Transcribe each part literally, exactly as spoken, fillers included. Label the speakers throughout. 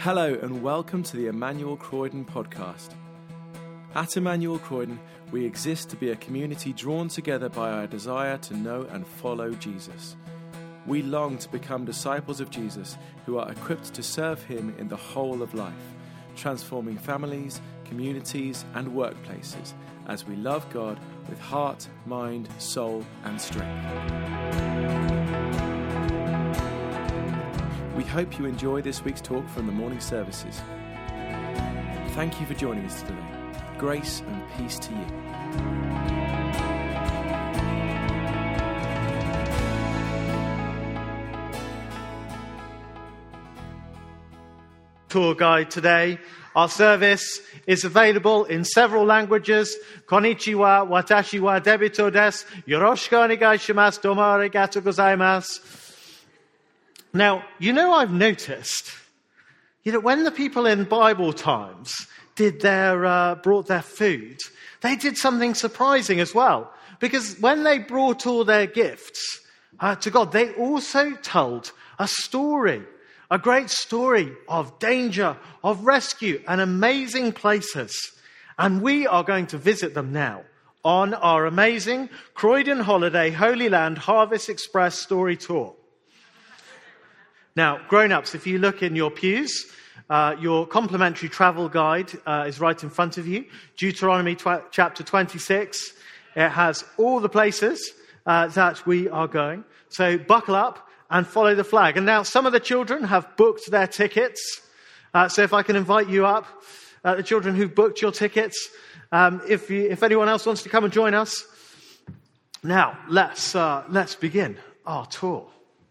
Speaker 1: Hello and welcome to the Emmanuel Croydon podcast. At Emmanuel Croydon, we exist to be a community drawn together by our desire to know and follow Jesus. We long to become disciples of Jesus who are equipped to serve him in the whole of life, transforming families, communities and workplaces as we love God with heart, mind, soul and strength. We hope you enjoy this week's talk from the morning services. Thank you for joining us today. Grace and peace to you.
Speaker 2: Tour guide today. Our service is available in several languages. Konnichiwa, watashi wa debito desu. Yoroshiku onegaishimasu. Domo arigatou gozaimasu. Now, you know, I've noticed, you know, when the people in Bible times did their, uh, brought their food, they did something surprising as well. Because when they brought all their gifts uh, to God, they also told a story, a great story of danger, of rescue, and amazing places. And we are going to visit them now on our amazing Croydon Holiday Holy Land Harvest Express story tour. Now, grown-ups, if you look in your pews, uh, your complimentary travel guide uh, is right in front of you. Deuteronomy tw- chapter twenty-six. It has all the places uh, that we are going. So buckle up and follow the flag. And now some of the children have booked their tickets. Uh, so if I can invite you up, uh, the children who've booked your tickets, um, if you, if anyone else wants to come and join us. Now, let's uh, let's begin our tour.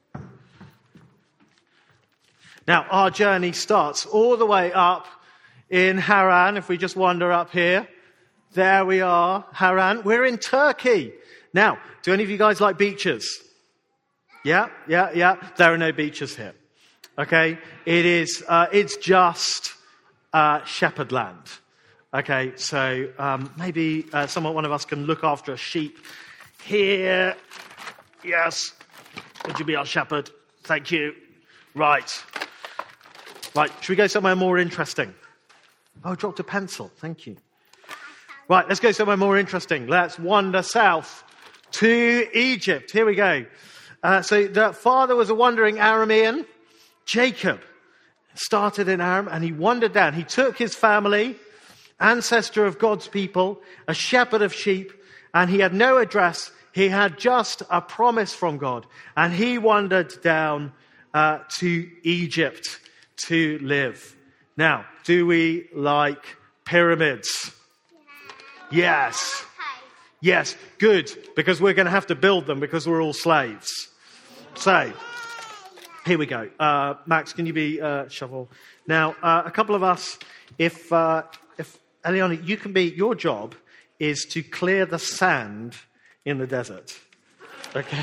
Speaker 2: Now, our journey starts all the way up in Haran. If we just wander up here, there we are, Haran. We're in Turkey. Now, do any of you guys like beaches? Yeah, yeah, yeah. There are no beaches here. Okay, it is. Uh, it's just uh, shepherd land. Okay, so um, maybe uh, someone, one of us, can look after a sheep here. Yes. Would you be our shepherd? Thank you. Right. Right, should we go somewhere more interesting? Oh, I dropped a pencil. Thank you. Right, let's go somewhere more interesting. Let's wander south to Egypt. Here we go. Uh, so the father was a wandering Aramean. Jacob started in Aram and he wandered down. He took his family, ancestor of God's people, a shepherd of sheep, and he had no address. He had just a promise from God. And he wandered down uh, to Egypt to live. Now, do we like pyramids? Yes. Yes, good, because we're going to have to build them because we're all slaves. So, here we go. Uh, Max, can you be uh, shovel? Now, uh, a couple of us, if, uh, if Eliana, you can be, your job is to clear the sand in the desert. Okay?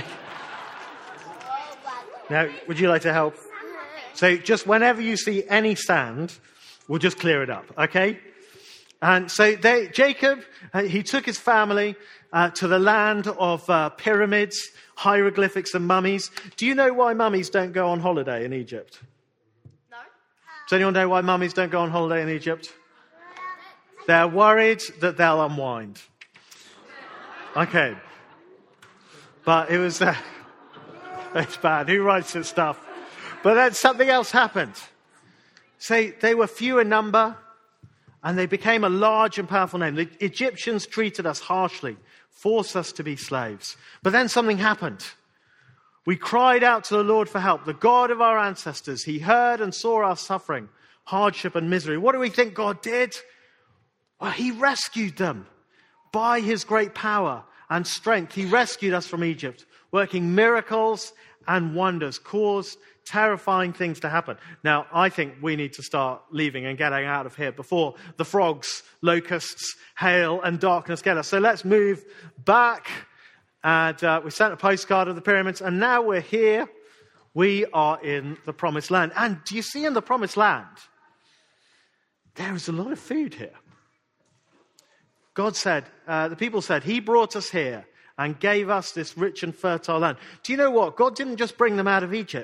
Speaker 2: Now, would you like to help? So just whenever you see any sand, we'll just clear it up, okay? And so they, Jacob, uh, he took his family uh, to the land of uh, pyramids, hieroglyphics and mummies. Do you know why mummies don't go on holiday in Egypt?
Speaker 3: No.
Speaker 2: Does anyone know why mummies don't go on holiday in Egypt? They're worried that they'll unwind. Okay. But it was, uh, it's bad. Who writes this stuff? But then something else happened. So they were few in number, and they became a large and powerful name. The Egyptians treated us harshly, forced us to be slaves. But then something happened. We cried out to the Lord for help. The God of our ancestors, he heard and saw our suffering, hardship and misery. What do we think God did? Well, he rescued them by his great power and strength. He rescued us from Egypt, working miracles and wonders, caused terrifying things to happen. Now, I think we need to start leaving and getting out of here before the frogs, locusts, hail, and darkness get us. So let's move back. And uh, we sent a postcard of the pyramids, and now we're here. We are in the Promised Land. And do you see in the Promised Land, there is a lot of food here. God said, uh, the people said, he brought us here and gave us this rich and fertile land. Do you know what? God didn't just bring them out of Egypt.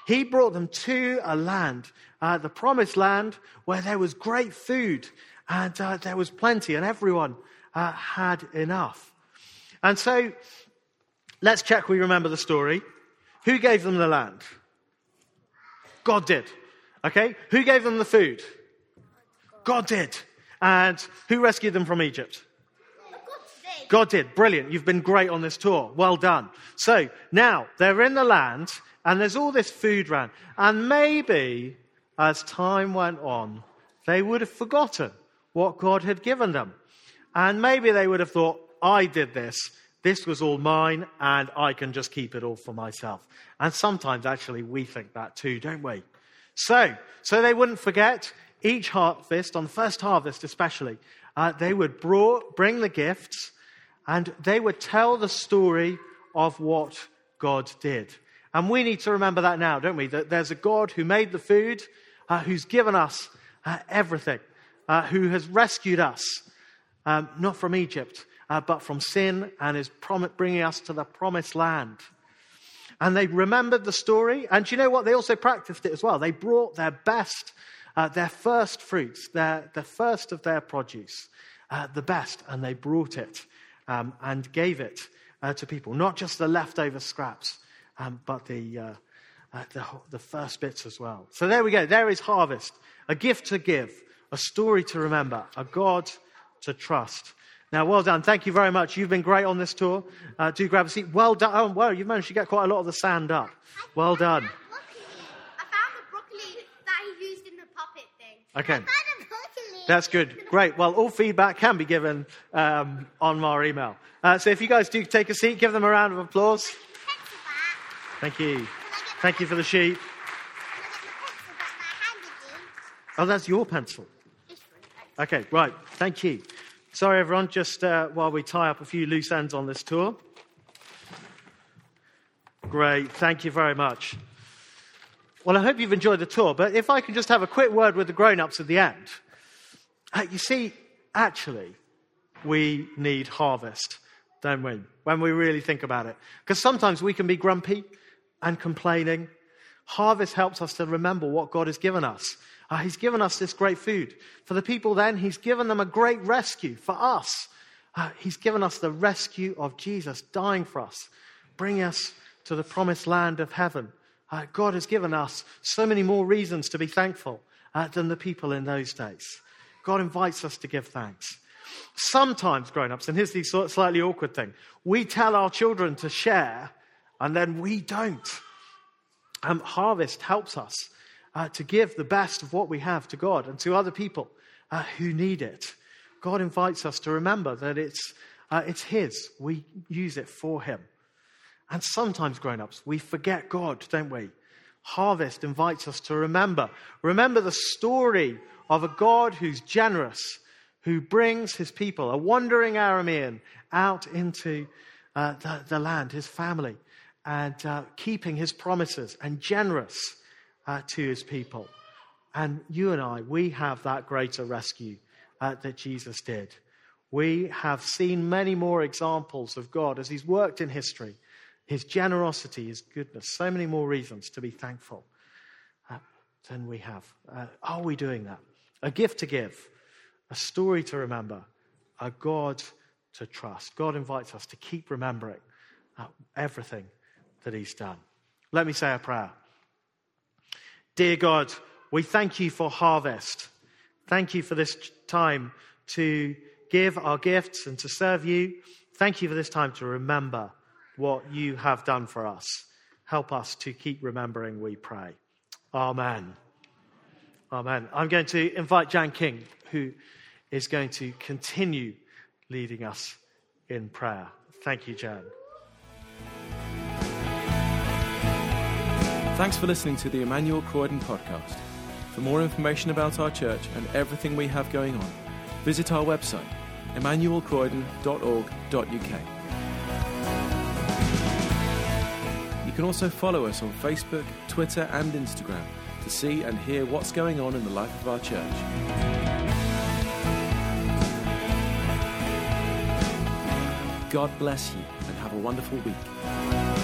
Speaker 2: He brought them to a land, uh, the promised land, where there was great food and uh, there was plenty and everyone uh, had enough. And so let's check we remember the story. Who gave them the land? God did. Okay, who gave them the food? God did. And who rescued them from Egypt? God did. Brilliant. You've been great on this tour. Well done. So now they're in the land and there's all this food around. And maybe as time went on, they would have forgotten what God had given them. And maybe they would have thought, I did this. This was all mine and I can just keep it all for myself. And sometimes actually we think that too, don't we? So, so they wouldn't forget each harvest, on the first harvest especially, uh, they would brought, bring the gifts and they would tell the story of what God did. And we need to remember that now, don't we? That there's a God who made the food, uh, who's given us uh, everything, uh, who has rescued us, um, not from Egypt, uh, but from sin, and is prom- bringing us to the promised land. And they remembered the story. And do you know what? They also practiced it as well. They brought their best, uh, their first fruits, their, the first of their produce, uh, the best, and they brought it um, and gave it uh, to people. Not just the leftover scraps, um, but the, uh, uh, the the first bits as well. So there we go. There is harvest. A gift to give, a story to remember, a God to trust. Now, well done. Thank you very much. You've been great on this tour. Uh, do grab a seat. Well done. Oh, well, you've managed to get quite a lot of the sand up. Well done.
Speaker 3: I found the broccoli that he used in the puppet thing.
Speaker 2: Okay.
Speaker 3: I found the broccoli.
Speaker 2: That's good. Great. Well, all feedback can be given um, on our email. Uh, so if you guys do take a seat, give them a round of applause. Thank you. Thank you for the sheet. Oh, that's your pencil. Okay, right. Thank you. Sorry, everyone, just uh, while we tie up a few loose ends on this tour. Great, thank you very much. Well, I hope you've enjoyed the tour, but if I can just have a quick word with the grown-ups at the end. Uh, you see, actually, we need harvest, don't we, when we really think about it? Because sometimes we can be grumpy and complaining. Harvest helps us to remember what God has given us. Uh, he's given us this great food. For the people then, he's given them a great rescue. For us, uh, he's given us the rescue of Jesus dying for us, bringing us to the promised land of heaven. Uh, God has given us so many more reasons to be thankful uh, than the people in those days. God invites us to give thanks. Sometimes, grown-ups, and here's the sort of slightly awkward thing, we tell our children to share, and then we don't. Um, harvest helps us Uh, to give the best of what we have to God and to other people uh, who need it. God invites us to remember that it's uh, it's his. We use it for him. And sometimes, grown-ups, we forget God, don't we? Harvest invites us to remember. Remember the story of a God who's generous, who brings his people, a wandering Aramean, out into uh, the, the land, his family, and uh, keeping his promises and generous Uh, to his people. And you and I, we have that greater rescue uh, that Jesus did. We have seen many more examples of God as he's worked in history, his generosity, his goodness, so many more reasons to be thankful uh, than we have. Uh, are we doing that? A gift to give, a story to remember, a God to trust. God invites us to keep remembering uh, everything that he's done. Let me say a prayer. Dear God, we thank you for harvest. Thank you for this time to give our gifts and to serve you. Thank you for this time to remember what you have done for us. Help us to keep remembering, we pray. Amen. Amen. I'm going to invite Jan King, who is going to continue leading us in prayer. Thank you, Jan.
Speaker 1: Thanks for listening to the Emmanuel Croydon podcast. For more information about our church and everything we have going on, visit our website, emmanuel croydon dot org dot u k. You can also follow us on Facebook, Twitter and Instagram to see and hear what's going on in the life of our church. God bless you and have a wonderful week.